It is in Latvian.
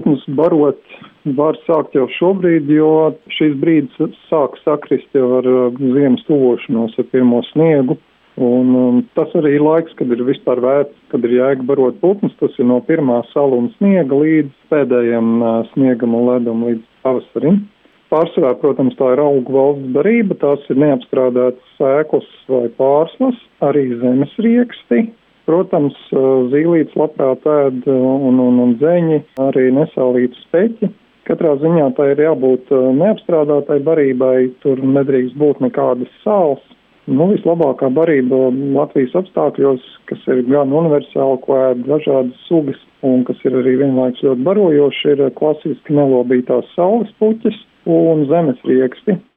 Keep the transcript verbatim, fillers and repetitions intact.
putnus barot var sākt jau šobrīd, jo šis brīdis sāk sakrist jau ar ziemas tuvošanos, ar pirmo sniegu. Un um, tas arī ir laiks, kad ir vispār vērts, kad ir jēga barot putnus. Tas ir no pirmā salu un sniega līdz pēdējiem uh, sniegam un ledum līdz pavasarim. Pārsvarā, protams, tā ir augu valsts barība, tās ir neapstrādātas sēklas vai pārslas, arī zemes rieksti. Protams, uh, zīlītes labprāt ēd un, un, un dzeņi, arī nesālītas peķi. Katrā ziņā tā ir jābūt uh, neapstrādātai barībai, tur nedrīkst būt nekādas sāls. Nu, vislabākā barība Latvijas apstākļos, kas ir gan universāli, ko ēd dažādas sugas un kas ir arī vienlaikus ļoti barojoši, ir klasiski nelobītās saules puķes un zemes rieksti.